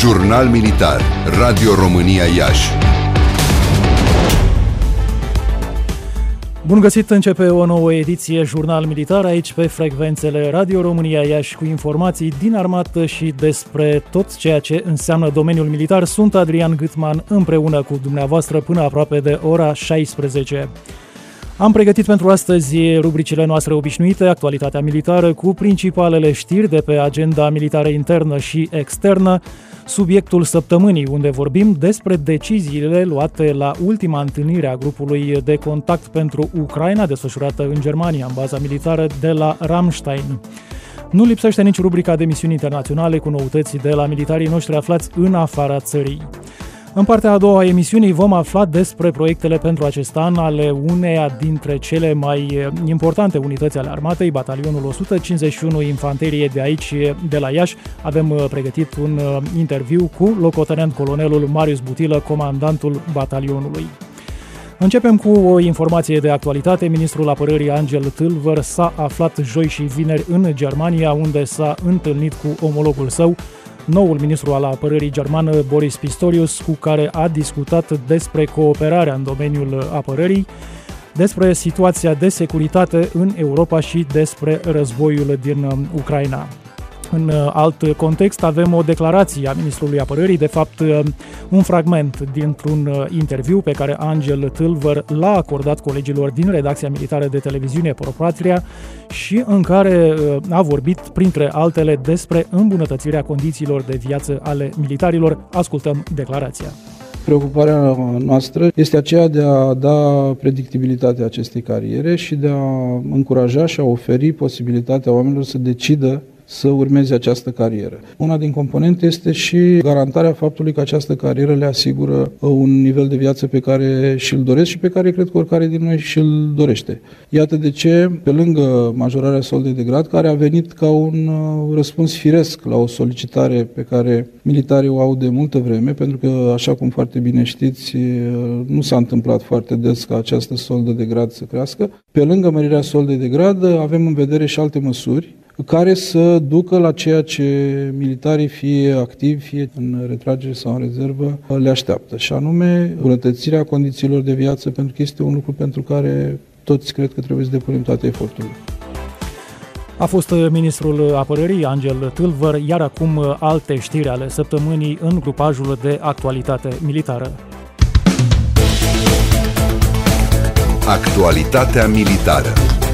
Jurnal Militar, Radio România Iași. Bun găsit, începe o nouă ediție Jurnal Militar aici pe frecvențele Radio România Iași cu informații din armată și despre tot ceea ce înseamnă domeniul militar. Sunt Adrian Gâtman împreună cu dumneavoastră până aproape de ora 16. Am pregătit pentru astăzi rubricile noastre obișnuite, actualitatea militară cu principalele știri de pe agenda militară internă și externă, subiectul săptămânii, unde vorbim despre deciziile luate la ultima întâlnire a grupului de contact pentru Ucraina, desfășurată în Germania, în baza militară de la Ramstein. Nu lipsește nici rubrica de misiuni internaționale cu noutăți de la militarii noștri aflați în afara țării. În partea a doua a emisiunii vom afla despre proiectele pentru acest an ale uneia dintre cele mai importante unități ale armatei, batalionul 151 Infanterie de aici, de la Iași. Avem pregătit un interviu cu locotenent colonelul Marius Butilă, comandantul batalionului. Începem cu o informație de actualitate. Ministrul Apărării Angel Tâlvăr s-a aflat joi și vineri în Germania, unde s-a întâlnit cu omologul său, noul ministru al apărării german Boris Pistorius, cu care a discutat despre cooperarea în domeniul apărării, despre situația de securitate în Europa și despre războiul din Ucraina. În alt context avem o declarație a ministrului apărării, de fapt un fragment dintr-un interviu pe care Angel Tâlvăr l-a acordat colegilor din redacția militară de televiziune ProPatria și în care a vorbit, printre altele, despre îmbunătățirea condițiilor de viață ale militarilor. Ascultăm declarația. Preocuparea noastră este aceea de a da predictibilitatea acestei cariere și de a încuraja și a oferi posibilitatea oamenilor să decidă să urmeze această carieră. Una din componente este și garantarea faptului că această carieră le asigură un nivel de viață pe care și-l doresc și pe care cred că oricare din noi și-l dorește. Iată de ce, pe lângă majorarea soldei de grad, care a venit ca un răspuns firesc la o solicitare pe care militarii o au de multă vreme, pentru că, așa cum foarte bine știți, nu s-a întâmplat foarte des ca această soldă de grad să crească. Pe lângă mărirea soldei de grad, avem în vedere și alte măsuri care să ducă la ceea ce militarii, fie activi, fie în retragere sau în rezervă, le așteaptă. Și anume, îmbunătățirea condițiilor de viață, pentru că este un lucru pentru care toți cred că trebuie să depunem toate eforturile. A fost ministrul apărării Angel Tâlvăr, iar acum alte știri ale săptămânii în grupajul de actualitate militară. Actualitatea militară.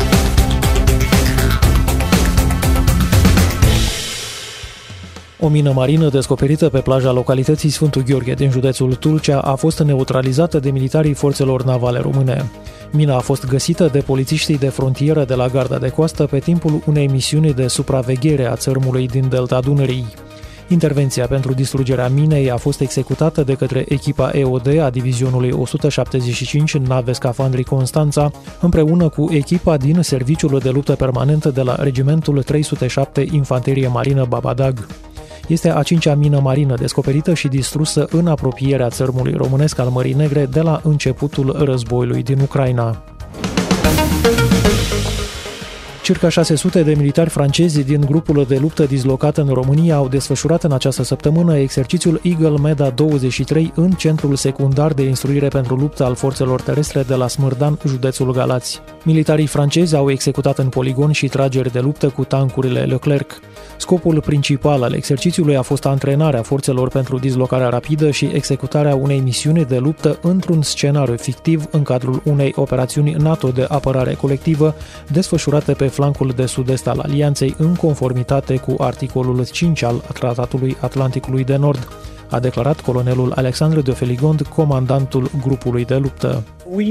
O mină marină descoperită pe plaja localității Sfântul Gheorghe din județul Tulcea a fost neutralizată de militarii forțelor navale române. Mina a fost găsită de polițiștii de frontieră de la Garda de Coastă pe timpul unei misiuni de supraveghere a țărmului din delta Dunării. Intervenția pentru distrugerea minei a fost executată de către echipa EOD a divizionului 175 nave scafandrii Constanța, împreună cu echipa din Serviciul de Luptă Permanentă de la Regimentul 307 Infanterie Marină Babadag. Este a 5-a mină marină descoperită și distrusă în apropierea țărmului românesc al Mării Negre de la începutul războiului din Ucraina. Circa 600 de militari francezi din grupul de luptă dislocat în România au desfășurat în această săptămână exercițiul Eagle Meda 23 în centrul secundar de instruire pentru luptă al forțelor terestre de la Smârdan, județul Galați. Militarii francezi au executat în poligon și trageri de luptă cu tancurile Leclerc. Scopul principal al exercițiului a fost antrenarea forțelor pentru dislocarea rapidă și executarea unei misiuni de luptă într-un scenariu fictiv în cadrul unei operațiuni NATO de apărare colectivă desfășurate pe flancul de sud-est al Alianței în conformitate cu articolul 5 al Tratatului Atlanticului de Nord, a declarat colonelul Alexandru de Feligond, comandantul grupului de luptă.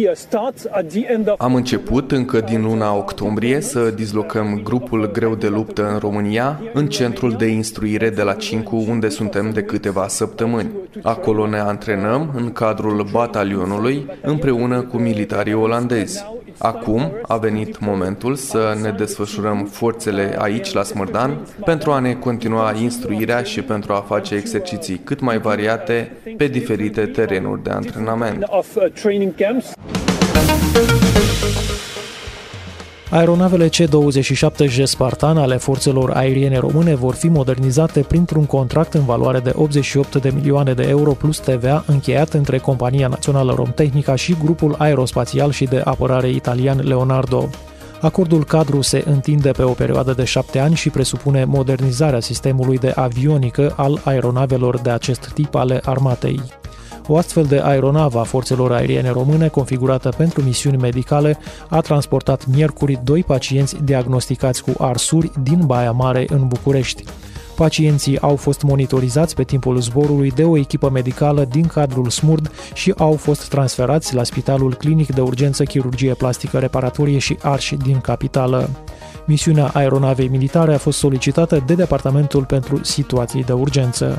Am început încă din luna octombrie să dislocăm grupul greu de luptă în România, în centrul de instruire de la Cincu, unde suntem de câteva săptămâni. Acolo ne antrenăm în cadrul batalionului împreună cu militarii olandezi. Acum a venit momentul să ne desfășurăm forțele aici la Smârdan pentru a ne continua instruirea și pentru a face exerciții cât mai variate pe diferite terenuri de antrenament. Aeronavele C-27J Spartan ale forțelor aeriene române vor fi modernizate printr-un contract în valoare de 88 de milioane de euro plus TVA încheiat între Compania Națională Romtehnica și grupul aerospațial și de apărare italian Leonardo. Acordul cadru se întinde pe o perioadă de 7 ani și presupune modernizarea sistemului de avionică al aeronavelor de acest tip ale armatei. O astfel de aeronavă a forțelor aeriene române, configurată pentru misiuni medicale, a transportat miercuri 2 pacienți diagnosticați cu arsuri din Baia Mare în București. Pacienții au fost monitorizați pe timpul zborului de o echipă medicală din cadrul SMURD și au fost transferați la Spitalul Clinic de Urgență Chirurgie Plastică Reparatorie și Arși din capitală. Misiunea aeronavei militare a fost solicitată de Departamentul pentru Situații de Urgență.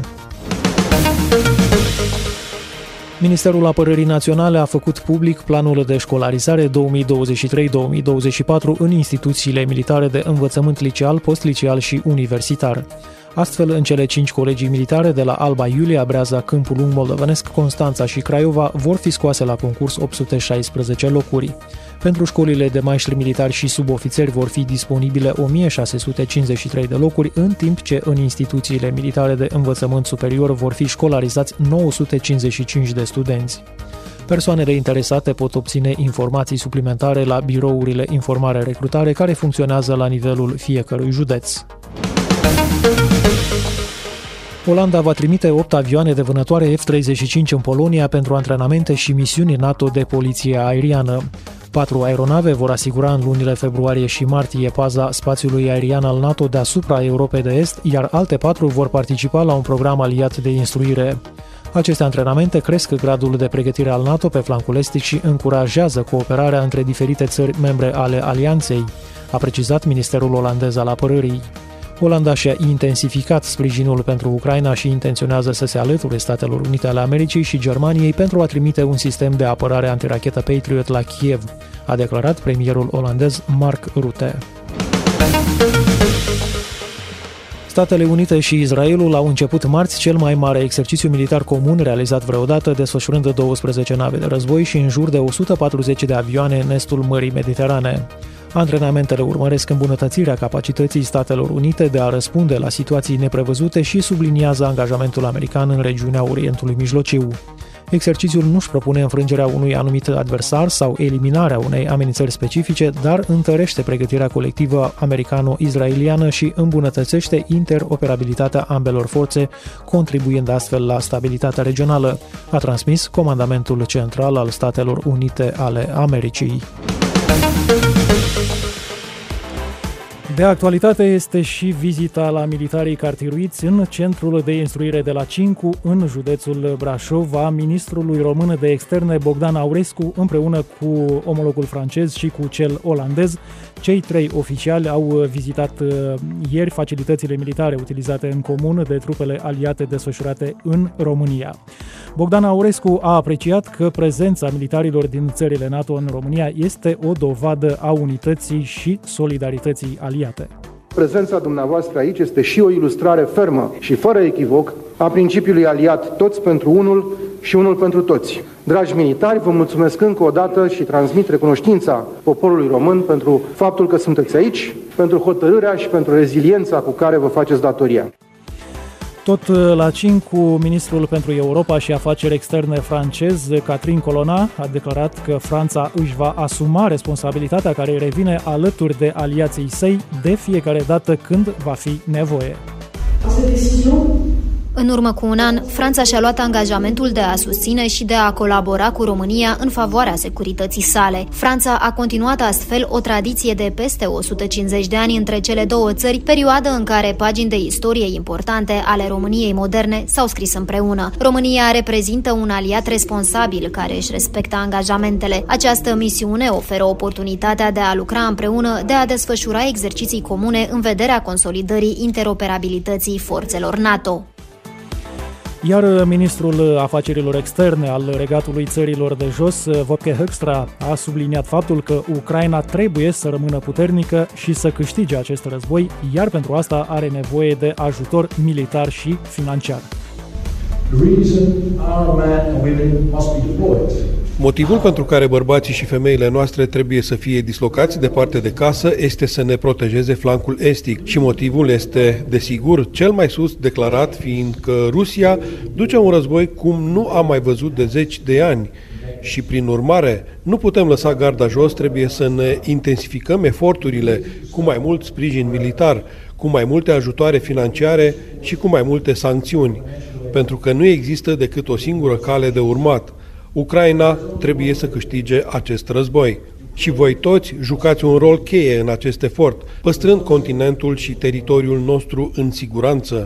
Ministerul Apărării Naționale a făcut public planul de școlarizare 2023-2024 în instituțiile militare de învățământ liceal, postliceal și universitar. Astfel, în cele 5 colegii militare de la Alba Iulia, Breaza, Câmpul Lung Moldovenesc, Constanța și Craiova vor fi scoase la concurs 816 locuri. Pentru școlile de maestri militari și subofițeri vor fi disponibile 1653 de locuri, în timp ce în instituțiile militare de învățământ superior vor fi școlarizați 955 de studenți. Persoanele interesate pot obține informații suplimentare la birourile informare-recrutare care funcționează la nivelul fiecărui județ. Olanda va trimite 8 avioane de vânătoare F-35 în Polonia pentru antrenamente și misiuni NATO de poliție aeriană. 4 aeronave vor asigura în lunile februarie și martie paza spațiului aerian al NATO deasupra Europei de Est, iar alte 4 vor participa la un program aliat de instruire. Aceste antrenamente cresc gradul de pregătire al NATO pe flancul estic și încurajează cooperarea între diferite țări membre ale alianței, a precizat Ministerul olandez al Apărării. Olanda și-a intensificat sprijinul pentru Ucraina și intenționează să se alăture Statelor Unite ale Americii și Germaniei pentru a trimite un sistem de apărare antirachetă Patriot la Kiev, a declarat premierul olandez Mark Rutte. Statele Unite și Israelul au început marți cel mai mare exercițiu militar comun realizat vreodată, desfășurând 12 nave de război și în jur de 140 de avioane în estul Mării Mediterane. Antrenamentele urmăresc îmbunătățirea capacității Statelor Unite de a răspunde la situații neprevăzute și subliniază angajamentul american în regiunea Orientului Mijlociu. Exercițiul nu-și propune înfrângerea unui anumit adversar sau eliminarea unei amenințări specifice, dar întărește pregătirea colectivă americano-israeliană și îmbunătățește interoperabilitatea ambelor forțe, contribuind astfel la stabilitatea regională, a transmis Comandamentul Central al Statelor Unite ale Americii. De actualitate este și vizita la militarii cartiruiți în centrul de instruire de la Cincu, în județul Brașov, a ministrului român de externe Bogdan Aurescu, împreună cu omologul francez și cu cel olandez. Cei 3 oficiali au vizitat ieri facilitățile militare utilizate în comun de trupele aliate desfășurate în România. Bogdan Aurescu a apreciat că prezența militarilor din țările NATO în România este o dovadă a unității și solidarității aliate. Prezența dumneavoastră aici este și o ilustrare fermă și fără echivoc a principiului aliat toți pentru unul și unul pentru toți. Dragi militari, vă mulțumesc încă o dată și transmit recunoștința poporului român pentru faptul că sunteți aici, pentru hotărârea și pentru reziliența cu care vă faceți datoria. Tot la Cincu, ministrul pentru Europa și afaceri externe francez, Catherine Colonna, a declarat că Franța își va asuma responsabilitatea care îi revine alături de aliații săi de fiecare dată când va fi nevoie. În urmă cu un an, Franța și-a luat angajamentul de a susține și de a colabora cu România în favoarea securității sale. Franța a continuat astfel o tradiție de peste 150 de ani între cele două țări, perioadă în care pagini de istorie importante ale României moderne s-au scris împreună. România reprezintă un aliat responsabil care își respectă angajamentele. Această misiune oferă oportunitatea de a lucra împreună, de a desfășura exerciții comune în vederea consolidării interoperabilității forțelor NATO. Iar ministrul afacerilor externe al Regatului Țărilor de Jos, Wopke Hoekstra, a subliniat faptul că Ucraina trebuie să rămână puternică și să câștige acest război, iar pentru asta are nevoie de ajutor militar și financiar. The reason our men and women must be deployed Motivul pentru care bărbații și femeile noastre trebuie să fie dislocați departe de casă este să ne protejeze flancul estic și motivul este, desigur, cel mai sus declarat, fiindcă Rusia duce un război cum nu am mai văzut de 10 de ani și, prin urmare, nu putem lăsa garda jos, trebuie să ne intensificăm eforturile cu mai mult sprijin militar, cu mai multe ajutoare financiare și cu mai multe sancțiuni, pentru că nu există decât o singură cale de urmat. Ucraina trebuie să câștige acest război. Și voi toți jucați un rol cheie în acest efort, păstrând continentul și teritoriul nostru în siguranță.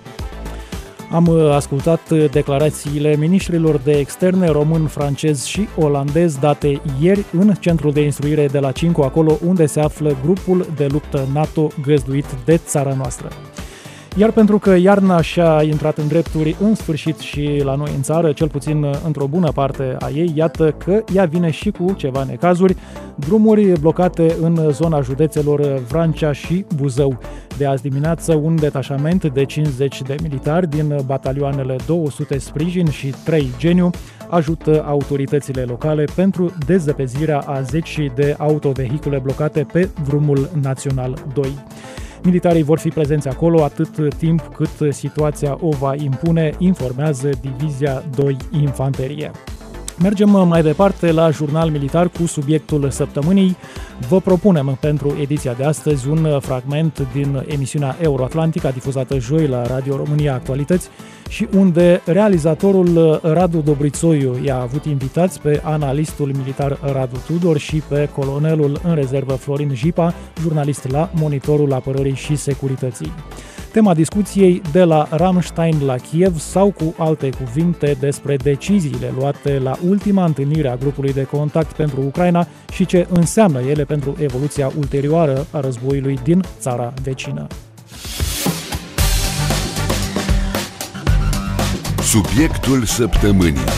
Am ascultat declarațiile ministrilor de externe român, francez și olandez date ieri în centrul de instruire de la Cincu, acolo unde se află grupul de luptă NATO găzduit de țara noastră. Iar pentru că iarna și-a intrat în drepturi în sfârșit și la noi în țară, cel puțin într-o bună parte a ei, iată că ea vine și cu ceva necazuri, drumuri blocate în zona județelor Vrancea și Buzău. De azi dimineață, un detașament de 50 de militari din batalioanele 200 Sprijin și 3 Geniu ajută autoritățile locale pentru dezăpezirea a zeci de autovehicule blocate pe drumul național 2. Militarii vor fi prezenți acolo atât timp cât situația o va impune, informează Divizia 2 Infanterie. Mergem mai departe la Jurnal Militar cu subiectul săptămânii. Vă propunem pentru ediția de astăzi un fragment din emisiunea Euroatlantica difuzată joi la Radio România Actualități și unde realizatorul Radu Dobrițoiu i-a avut invitați pe analistul militar Radu Tudor și pe colonelul în rezervă Florin Jipa, jurnalist la Monitorul Apărării și Securității. Tema discuției de la Ramstein la Kiev sau, cu alte cuvinte, despre deciziile luate la ultima întâlnire a grupului de contact pentru Ucraina și ce înseamnă ele pentru evoluția ulterioară a războiului din țara vecină. Subiectul săptămânii.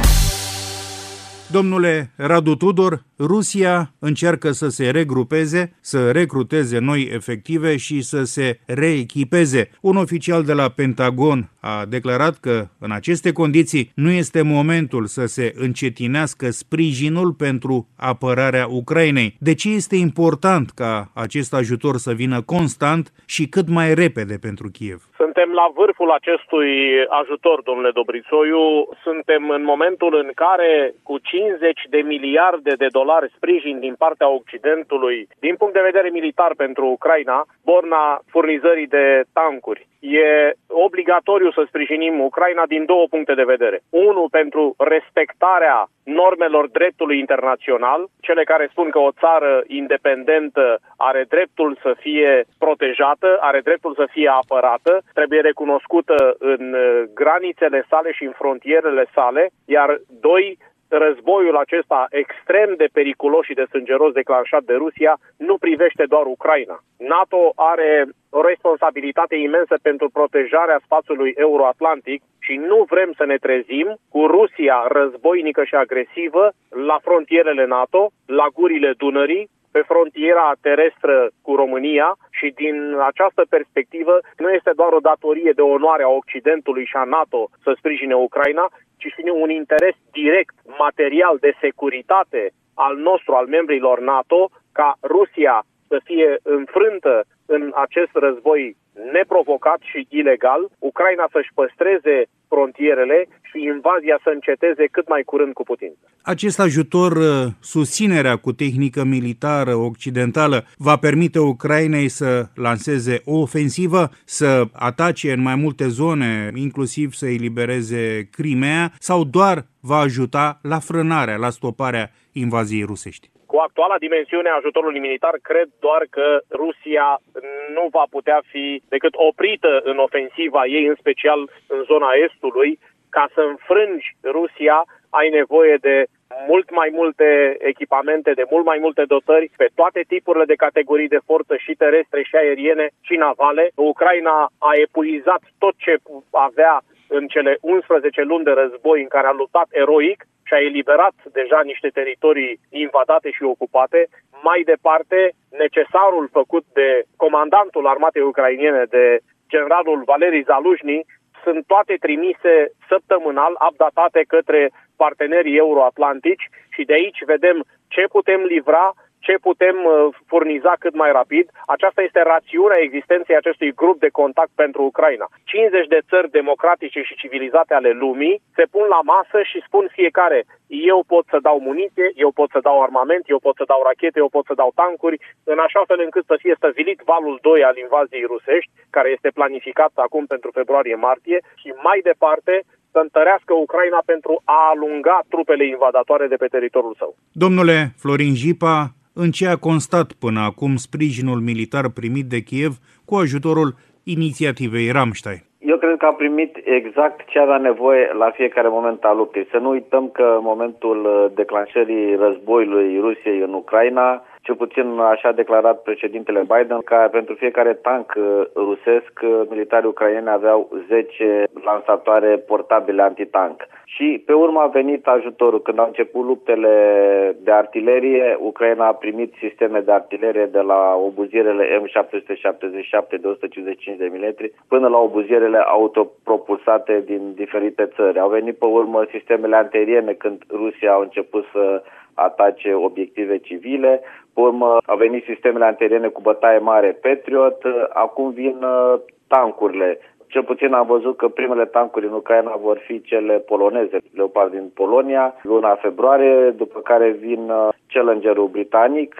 Domnule Radu Tudor, Rusia încearcă să se regrupeze, să recruteze noi efective și să se reechipeze. Un oficial de la Pentagon a declarat că în aceste condiții nu este momentul să se încetinească sprijinul pentru apărarea Ucrainei. De ce este important ca acest ajutor să vină constant și cât mai repede pentru Kiev? Suntem la vârful acestui ajutor, domnule Dobrițoiu. Suntem în momentul în care cu 50 de miliarde de dolari sprijin din partea Occidentului, din punct de vedere militar pentru Ucraina, borna furnizării de tancuri. E obligatoriu să sprijinim Ucraina din două puncte de vedere. Unul, pentru respectarea normelor dreptului internațional, cele care spun că o țară independentă are dreptul să fie protejată, are dreptul să fie apărată, trebuie recunoscută în granițele sale și în frontierele sale, iar doi, războiul acesta extrem de periculos și de sângeros declanșat de Rusia nu privește doar Ucraina. NATO are o responsabilitate imensă pentru protejarea spațiului euroatlantic și nu vrem să ne trezim cu Rusia războinică și agresivă la frontierele NATO, la gurile Dunării, pe frontiera terestră cu România, și din această perspectivă nu este doar o datorie de onoare a Occidentului și a NATO să sprijine Ucraina, ci și un interes direct, material, de securitate al nostru, al membrilor NATO, ca Rusia să fie înfrântă în acest război neprovocat și ilegal, Ucraina să-și păstreze frontierele și invazia să înceteze cât mai curând cu putință. Acest ajutor, susținerea cu tehnică militară occidentală, va permite Ucrainei să lanseze o ofensivă, să atace în mai multe zone, inclusiv să elibereze Crimea, sau doar va ajuta la frânarea, la stoparea invaziei rusești? Cu actuala dimensiune a ajutorului militar, cred doar că Rusia nu va putea fi decât oprită în ofensiva ei, în special în zona estului. Ca să înfrângi Rusia, ai nevoie de mult mai multe echipamente, de mult mai multe dotări pe toate tipurile de categorii de forță, și terestre, și aeriene, și navale. Ucraina a epuizat tot ce avea în cele 11 luni de război în care a luptat eroic și a eliberat deja niște teritorii invadate și ocupate. Mai departe, necesarul făcut de comandantul armatei ucrainene, de generalul Valeri Zaluzhny, sunt toate trimise săptămânal, updatate către partenerii euroatlantici și de aici vedem ce putem livra, ce putem furniza cât mai rapid. Aceasta este rațiunea existenței acestui grup de contact pentru Ucraina. 50 de țări democratice și civilizate ale lumii se pun la masă și spun fiecare: eu pot să dau muniție, eu pot să dau armament, eu pot să dau rachete, eu pot să dau tancuri, în așa fel încât să fie stăvilit valul 2 al invaziei rusești, care este planificat acum pentru februarie-martie, și mai departe să întărească Ucraina pentru a alunga trupele invadatoare de pe teritoriul său. Domnule Florin Jipa, în ce a constat până acum sprijinul militar primit de Kiev cu ajutorul inițiativei Rammstein? Eu cred că a primit exact ce avea nevoie la fiecare moment al luptei. Să nu uităm că în momentul declanșării războiului Rusiei în Ucraina, cel puțin așa a declarat președintele Biden, că pentru fiecare tank rusesc, militarii ucraineni aveau 10 lansatoare portabile antitank. Și pe urmă a venit ajutorul. Când au început luptele de artilerie, Ucraina a primit sisteme de artilerie de la obuzierele M777 de 155 de mm până la obuzierele autopropulsate din diferite țări. Au venit pe urmă sistemele antiaeriene când Rusia a început să atace obiective civile. Pe urmă au venit sistemele antiaeriene cu bătaie mare Patriot. Acum vin tancurile. Cel puțin am văzut că primele tancuri în Ucraina vor fi cele poloneze, Leopard din Polonia, luna februarie, după care vin Challengerul britanic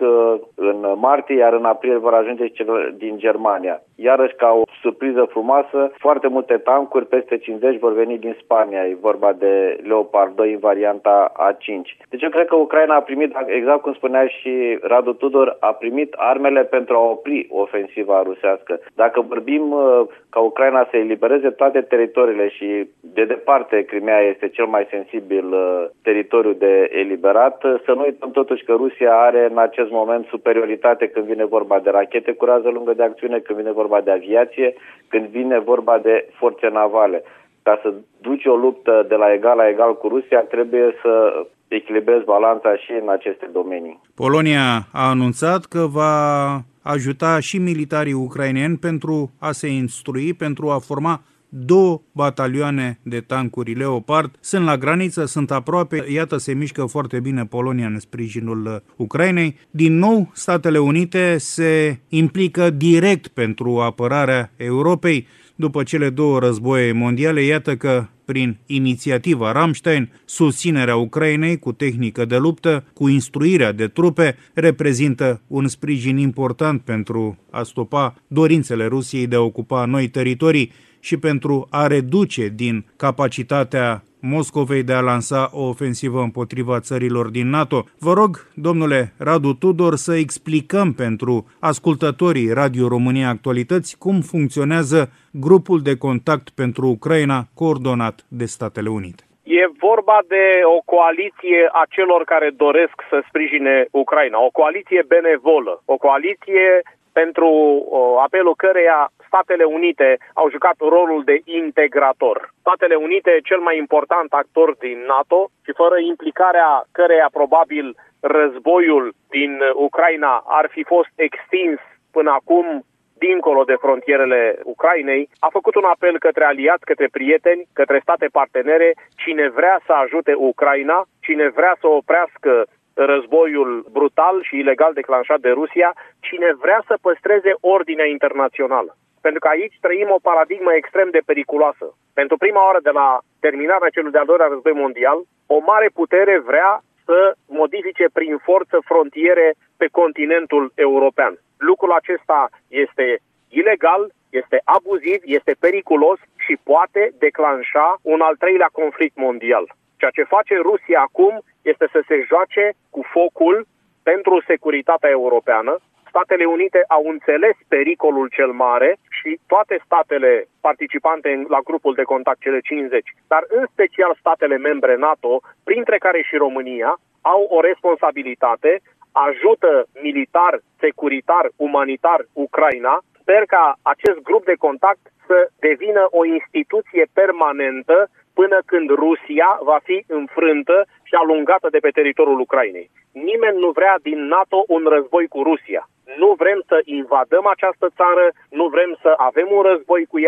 în martie, iar în aprilie vor ajunge cele din Germania. Iarăși, ca o surpriză frumoasă, foarte multe tancuri, peste 50, vor veni din Spania. E vorba de Leopard 2 în varianta A5. Deci eu cred că Ucraina a primit, exact cum spunea și Radu Tudor, a primit armele pentru a opri ofensiva rusească. Dacă vorbim ca Ucraina să elibereze toate teritoriile și de departe Crimea este cel mai sensibil teritoriu de eliberat, să nu uităm totuși că Rusia are în acest moment superioritate când vine vorba de rachete cu rază lungă de acțiune, când vine vorba de aviație, când vine vorba de forțe navale. Ca să duci o luptă de la egal la egal cu Rusia, trebuie să echilibrezi balanța și în aceste domenii. Polonia a anunțat că va ajuta și militarii ucraineni pentru a se instrui, pentru a forma 2 batalioane de tancuri Leopard. Sunt la graniță, sunt aproape, iată, se mișcă foarte bine Polonia în sprijinul Ucrainei. Din nou, Statele Unite se implică direct pentru apărarea Europei. După cele 2 războaie mondiale, iată că prin inițiativa Rammstein, susținerea Ucrainei cu tehnică de luptă, cu instruirea de trupe, reprezintă un sprijin important pentru a stopa dorințele Rusiei de a ocupa noi teritorii și pentru a reduce din capacitatea Moscovei de a lansa o ofensivă împotriva țărilor din NATO. Vă rog, domnule Radu Tudor, să explicăm pentru ascultătorii Radio România Actualități cum funcționează grupul de contact pentru Ucraina coordonat de Statele Unite. E vorba de o coaliție a celor care doresc să sprijine Ucraina, o coaliție benevolă, o coaliție pentru apelul căreia Statele Unite au jucat rolul de integrator. Statele Unite, cel mai important actor din NATO, și fără implicarea căreia probabil războiul din Ucraina ar fi fost extins până acum dincolo de frontierele Ucrainei, a făcut un apel către aliați, către prieteni, către state partenere: cine vrea să ajute Ucraina, cine vrea să oprească războiul brutal și ilegal declanșat de Rusia, cine vrea să păstreze ordinea internațională. Pentru că aici trăim o paradigmă extrem de periculoasă. Pentru prima oară de la terminarea celui de-al doilea război mondial, o mare putere vrea să modifice prin forță frontiere pe continentul european. Lucrul acesta este ilegal, este abuziv, este periculos și poate declanșa un al 3-lea conflict mondial. Ceea ce face Rusia acum este să se joace cu focul pentru securitatea europeană. Statele Unite au înțeles pericolul cel mare și toate statele participante la grupul de contact, cele 50, dar în special statele membre NATO, printre care și România, au o responsabilitate, ajută militar, securitar, umanitar Ucraina. Sper ca acest grup de contact să devină o instituție permanentă până când Rusia va fi înfrântă și alungată de pe teritoriul Ucrainei. Nimeni nu vrea din NATO un război cu Rusia. Nu vrem să invadăm această țară, nu vrem să avem un război cu ea,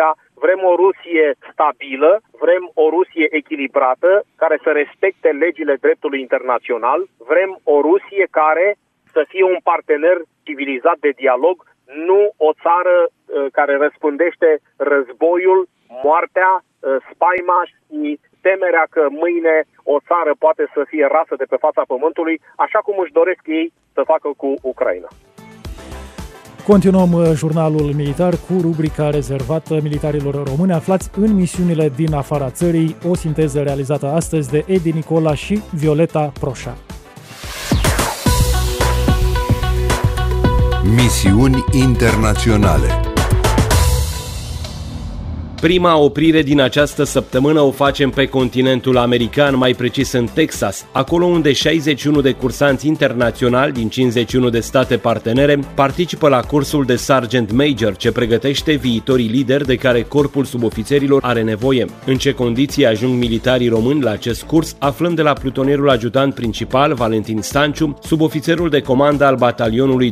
Vrem o Rusie stabilă, vrem o Rusie echilibrată, care să respecte legile dreptului internațional, vrem o Rusie care să fie un partener civilizat de dialog, nu o țară care răspândește războiul, moartea, spaima și temerea că mâine o țară poate să fie rasă de pe fața pământului, așa cum își doresc ei să facă cu Ucraina. Continuăm jurnalul militar cu rubrica rezervată militarilor români aflați în misiunile din afara țării, o sinteză realizată astăzi de Edi Nicola și Violeta Proșa. Misiuni internaționale. Prima oprire din această săptămână o facem pe continentul american, mai precis în Texas, acolo unde 61 de cursanți internaționali din 51 de state partenere participă la cursul de Sergeant Major, ce pregătește viitorii lideri de care corpul subofițerilor are nevoie. În ce condiții ajung militarii români la acest curs, aflăm de la plutonierul ajutant principal, Valentin Stanciu, subofițerul de comandă al batalionului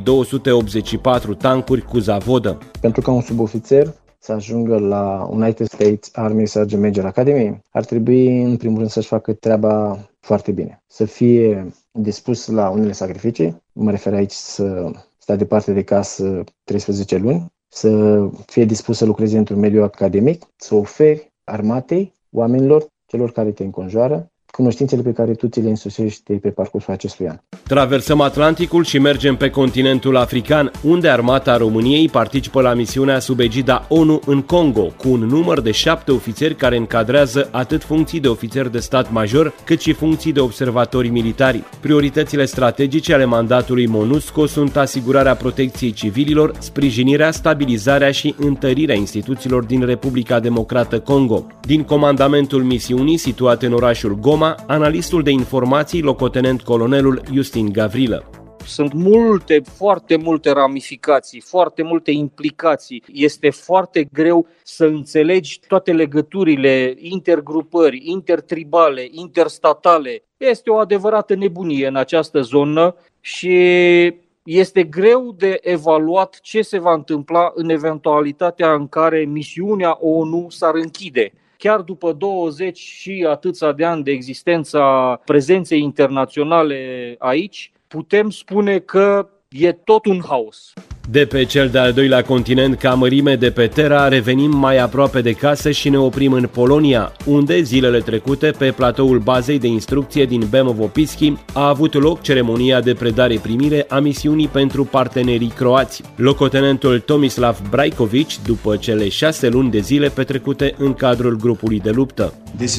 284 tancuri cu Zavodă. Pentru ca un subofițer să ajungă la United States Army Sergeant Major Academy, ar trebui în primul rând să-și facă treaba foarte bine. Să fie dispus la unele sacrificii, mă refer aici să stea departe de casă 13 luni, să fie dispus să lucreze într-un mediu academic, să oferi armatei, oamenilor, celor care te înconjoară, cunoștințele pe care tu ți le însușești pe parcursul acestui an. Traversăm Atlanticul și mergem pe continentul african, unde armata României participă la misiunea sub egida ONU în Congo, cu un număr de 7 ofițeri care încadrează atât funcții de ofițer de stat major, cât și funcții de observatori militari. Prioritățile strategice ale mandatului MONUSCO sunt asigurarea protecției civililor, sprijinirea, stabilizarea și întărirea instituțiilor din Republica Democrată Congo. Din comandamentul misiunii, situat în orașul Goma, analistul de informații, locotenent colonelul Justin Gavrilă. Sunt foarte multe ramificații, foarte multe implicații. Este foarte greu să înțelegi toate legăturile, intergrupări, intertribale, interstatale. Este o adevărată nebunie în această zonă și este greu de evaluat ce se va întâmpla în eventualitatea în care misiunea ONU s-ar închide. Chiar după 20 și atâția de ani de existența prezenței internaționale aici, putem spune că e tot un haos. De pe cel de-al doilea continent ca mărime de pe Terra revenim mai aproape de casă și ne oprim în Polonia, unde zilele trecute pe platoul bazei de instrucție din Bemovo-Pischi a avut loc ceremonia de predare-primire a misiunii pentru partenerii croați. Locotenentul Tomislav Brajković, după cele 6 luni de zile petrecute în cadrul grupului de luptă.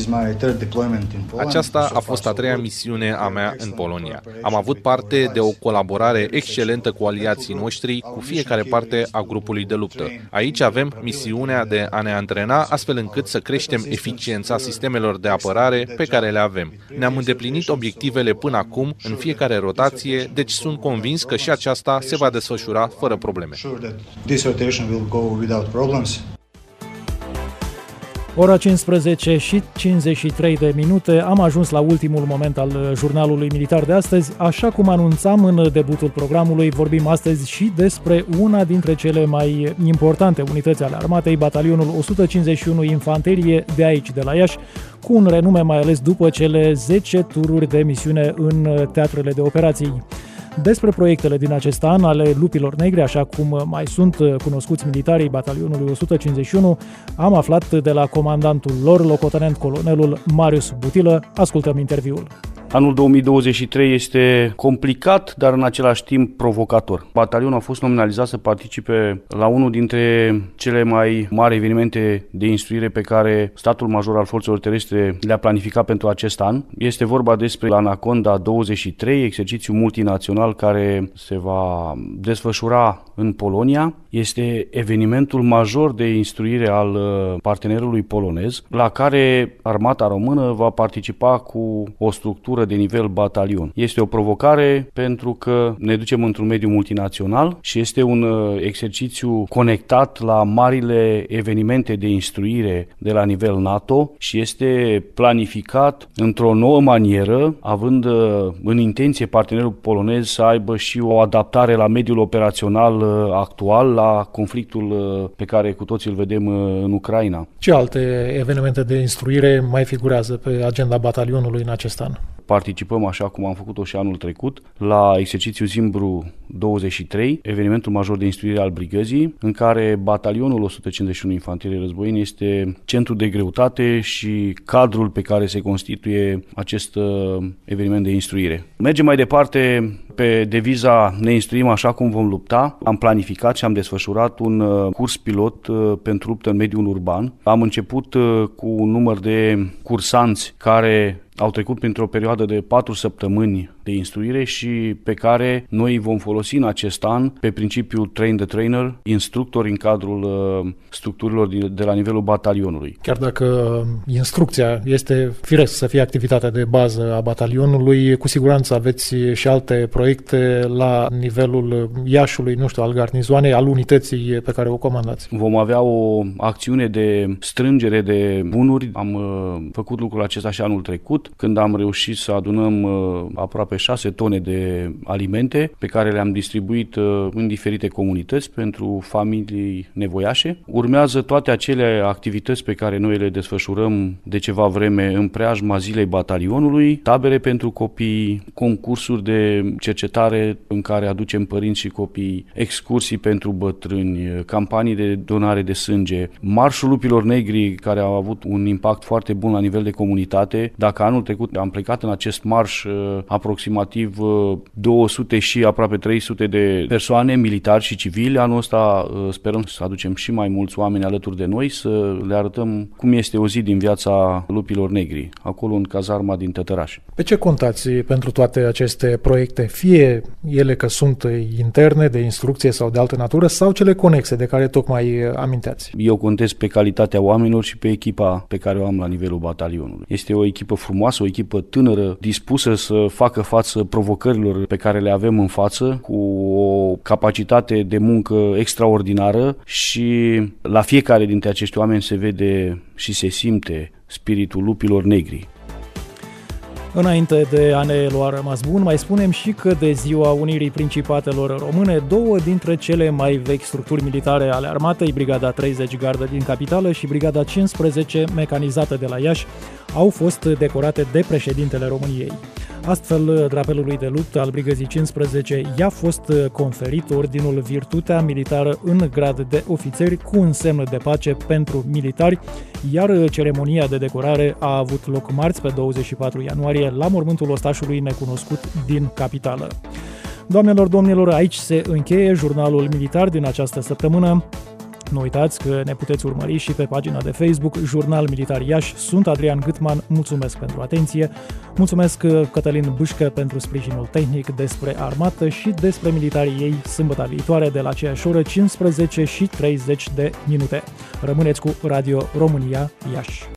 Aceasta a fost a treia misiune a mea în Polonia. Am avut parte de o colaborare excelentă cu aliații noștri, cu fiecare parte a grupului de luptă. Aici avem misiunea de a ne antrena astfel încât să creștem eficiența sistemelor de apărare pe care le avem. Ne-am îndeplinit obiectivele până acum în fiecare rotație, deci sunt convins că și aceasta se va desfășura fără probleme. Ora 15 și 53 de minute, am ajuns la ultimul moment al jurnalului militar de astăzi. Așa cum anunțam în debutul programului, vorbim astăzi și despre una dintre cele mai importante unități ale armatei, batalionul 151 Infanterie de aici, de la Iași, cu un renume mai ales după cele 10 tururi de misiune în teatrele de operații. Despre proiectele din acest an ale Lupilor Negri, așa cum mai sunt cunoscuți militarii batalionului 151, am aflat de la comandantul lor, locotenent colonelul Marius Butilă. Ascultăm interviul. Anul 2023 este complicat, dar în același timp provocator. Batalionul a fost nominalizat să participe la unul dintre cele mai mari evenimente de instruire pe care statul major al forțelor terestre le-a planificat pentru acest an. Este vorba despre Anaconda 23, exercițiu multinațional care se va desfășura în Polonia. Este evenimentul major de instruire al partenerului polonez, la care armata română va participa cu o structură structură de nivel batalion. Este o provocare pentru că ne ducem într-un mediu multinațional și este un exercițiu conectat la marile evenimente de instruire de la nivel NATO și este planificat într-o nouă manieră, având în intenție partenerul polonez să aibă și o adaptare la mediul operațional actual, la conflictul pe care cu toții îl vedem în Ucraina. Ce alte evenimente de instruire mai figurează pe agenda batalionului în acest an? Participăm, așa cum am făcut-o și anul trecut, la exercițiul Zimbru 23, evenimentul major de instruire al brigăzii, în care batalionul 151 Infanterie Războieni este centru de greutate și cadrul pe care se constituie acest eveniment de instruire. Mergem mai departe pe deviza ne instruim așa cum vom lupta. Am planificat și am desfășurat un curs pilot pentru luptă în mediul urban. Am început cu un număr de cursanți care au trecut printr-o perioadă de 4 săptămâni de instruire și pe care noi vom folosi în acest an pe principiul train the trainer, instructori în cadrul structurilor de la nivelul batalionului. Chiar dacă instrucția este firesc să fie activitatea de bază a batalionului, cu siguranță aveți și alte proiecte la nivelul Iașului, nu știu, al garnizoanei, al unității pe care o comandați. Vom avea o acțiune de strângere de bunuri. Am făcut lucrul acesta și anul trecut, când am reușit să adunăm aproape 6 tone de alimente pe care le-am distribuit în diferite comunități pentru familii nevoiașe. Urmează toate acele activități pe care noi le desfășurăm de ceva vreme în preajma zilei batalionului, tabere pentru copii, concursuri de cercetare în care aducem părinți și copii, excursii pentru bătrâni, campanii de donare de sânge, Marșul Lupilor Negri, care a avut un impact foarte bun la nivel de comunitate. Dacă anul trecut am plecat în acest marș aproximativ 200 și aproape 300 de persoane, militari și civili, anul ăsta sperăm să aducem și mai mulți oameni alături de noi, să le arătăm cum este o zi din viața Lupilor Negri, acolo în cazarma din Tătăraș. Pe ce contați pentru toate aceste proiecte, fie ele că sunt interne, de instrucție sau de altă natură, sau cele conexe de care tocmai aminteați? Eu contez pe calitatea oamenilor și pe echipa pe care o am la nivelul batalionului. Este o echipă frumoasă, o echipă tânără, dispusă să facă față provocărilor pe care le avem în față, cu o capacitate de muncă extraordinară și la fiecare dintre acești oameni se vede și se simte spiritul Lupilor Negri. Înainte de a ne lua rămas bun, mai spunem și că de Ziua Unirii Principatelor Române, 2 dintre cele mai vechi structuri militare ale armatei, Brigada 30 Gardă din Capitală și Brigada 15 Mecanizată de la Iași, au fost decorate de președintele României. Astfel, drapelului de luptă al Brigăzii 15 i-a fost conferit ordinul Virtutea Militară în grad de ofițeri cu un semn de pace pentru militari, iar ceremonia de decorare a avut loc marți pe 24 ianuarie la mormântul ostașului necunoscut din Capitală. Doamnelor, domnilor, aici se încheie jurnalul militar din această săptămână. Nu uitați că ne puteți urmări și pe pagina de Facebook Jurnal Militar Iași. Sunt Adrian Gâtman, mulțumesc pentru atenție. Mulțumesc Cătălin Bâșcă pentru sprijinul tehnic despre armată și despre militarii ei sâmbătă viitoare de la aceeași oră 15:30. Rămâneți cu Radio România Iași.